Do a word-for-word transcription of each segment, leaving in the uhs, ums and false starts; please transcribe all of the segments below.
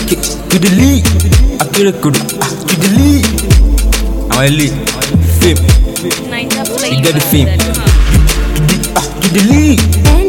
Okay, to the league. Akere Kudu, ah, to the league. I'm a league. Fame. You get the fame. To the, ah, to the league.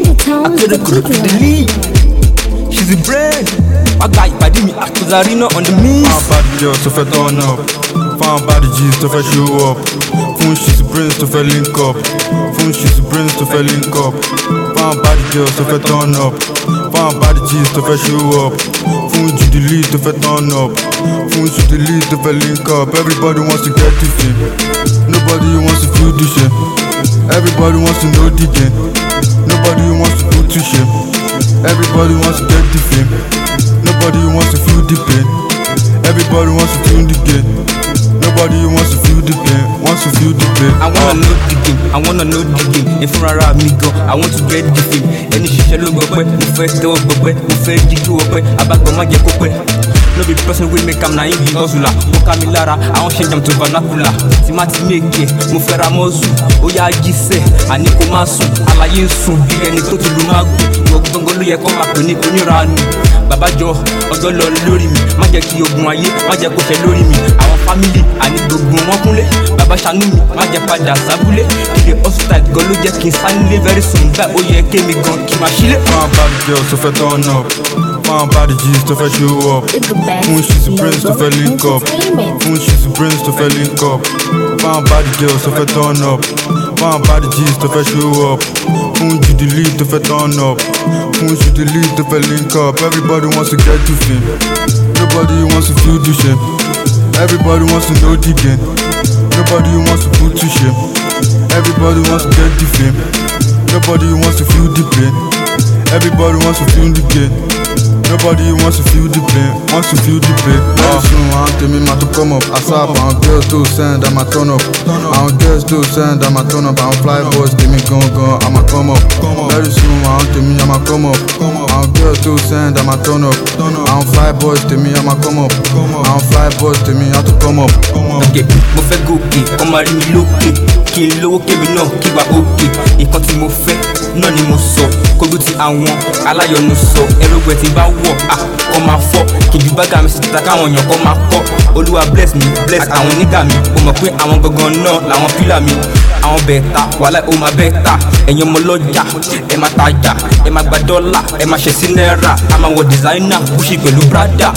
Akere Kudu, to the league. She's a brand. My guy, padi me, Akuzarino on the mix. Found bad girls to fẹ́ turn up. Found bad G's to fẹ́ show up. Fún she's brains to fẹ́ link up. Fún she's brains to fẹ́ link up. Found bad girls to fẹ́ turn up. Found bad G's to fẹ́ show up. Fún Judy to fẹ́ turn up. Fún Judy to fẹ́ link up. Everybody wants to get the fame. Nobody wants to feel the shame. Everybody wants to know the game. Nobody wants to put to shame. Everybody wants to get the fame. Nobody wants to feel the pain. Everybody wants to feel the gain. Nobody wants to feel the pain. Wants to feel the pain. I wanna know the game. I wanna know the game. In front of me go. I want to get the fame. Any shit look up, mo fẹ́ tẹ́wọ́ gbọgbẹ́, mo fẹ́ jíjú ọpẹ́, abágbọ́n má jẹ́ kó pẹ́. No be person wey make am na him be hustler. Mo ká mi lára, àwọn ṣe jam to vernacular. Tí má ti méke, mo fẹ́ ra mọ́ọ̀sù. Ó yá jíṣẹ́, àní kó má sùn. Àlàyé ń sùn bí ẹni tó ti lu máa gùn. Ìwọ gbọ́ngàn ló yẹ kó máa pè ní onírànú. Bàbá jọ ọjọ́ lọ lórí mi, má jẹ́ kí ogun ayé, má jẹ́ kó ṣẹ lórí mi. Àwọn fámìlì àní gbogbo wọn kúnlé. Bàbá ṣàánú mi, má jẹ́ padà sábúlé. Kíde hospital gan ló jẹ́ kí n sánilé very soon. Báyìí ó yẹ kémi gan kí n máa ṣílé. Found bad girls to fẹ́ turn up. Found bad G's to fẹ́ show up. Fún she's brains to fẹ́ link up. Fún she's brains to fẹ́ link up. Found bad girls to fẹ́ turn up. Found bad G's to fẹ́ show up. Fún Judy to fẹ́ turn up. Fún Judy to fẹ́ link up. Everybody wants to get the fame. Nobody wants to feel the shame. Everybody wants to know the game. Nobody wants to put to shame. Everybody wants to get the fame. Nobody wants to feel the pain. Everybody wants to feel the gain. Nobody wants to feel the pain, wants to feel the pain. Very soon, I want me man to come up. ASAP, and girls to send, I'ma turn up. And girls to send, I'ma turn up. And fly boys, give me gun gun, I'ma come up. Very soon, I want me, I'ma come up. And girls to send, I'ma turn up. And fly boys, to me, I'ma come up. And fly boys, to me, I have to come up. Okay, mo fẹ́ gòkè, kọ́ máa rí mi lókè. Kí n lówó kémi náà kí wá òkè. Nǹkan tí mo fẹ́ náà ni mo sọ. Kójú ti àwọn aláyọ̀nù sọ. Ẹrúgbẹ́ tí bá wọ̀, à kọ́ máa fọ́. Kìjú bága mi sì ta káwọn èèyàn kọ́ máa kọ́. Olúwa bless me, bless àwọn onígà mi. Mo mọ̀ pé àwọn gangan náà làwọn pílà mi. Àwọn bẹ̀ẹ̀ta, wàhálà ó máa bẹ́ẹ̀ta. Ẹ̀yin ọmọ lọ́jà, ẹ máa tajà, ẹ máa gba dọ́là, ẹ máa ṣe sí náírà. A máa wọ designer, Gucci pẹ̀lú Prada.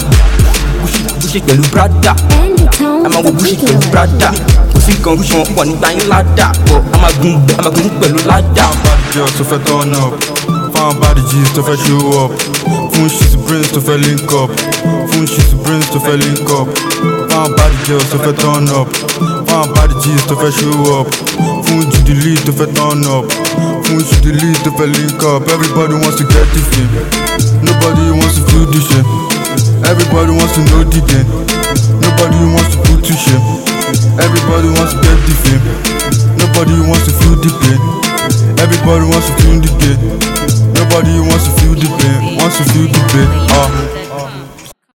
Gucci pẹ̀lú Prada. A máa wọ Gucci pẹ̀lú Prada. Kò sí kan Gucci wọn pọ̀ nígbà yín ládà. Bọ̀ a máa gun a máa gun pẹ̀lú ládà. Found bad girls to fẹ́ turn up. Found bad G's to fẹ́ show up. Fún she's brains to fẹ́ link up. Fún she's brains to fẹ́ link up. Found bad girls to fẹ́ turn up. Found bad G's to fẹ́ show up. Fún Judy to fẹ́ turn up. Fún Judy to fẹ́ link up. Everybody wants to get the fame. Nobody wants to feel the shame. Everybody wants to know the game. Nobody wants to put to shame. Everybody wants to get the fame. Nobody wants to feel the pain. Everybody wants to feel the gain. Nobody wants to feel the pain. Wants to feel the pain. Ah.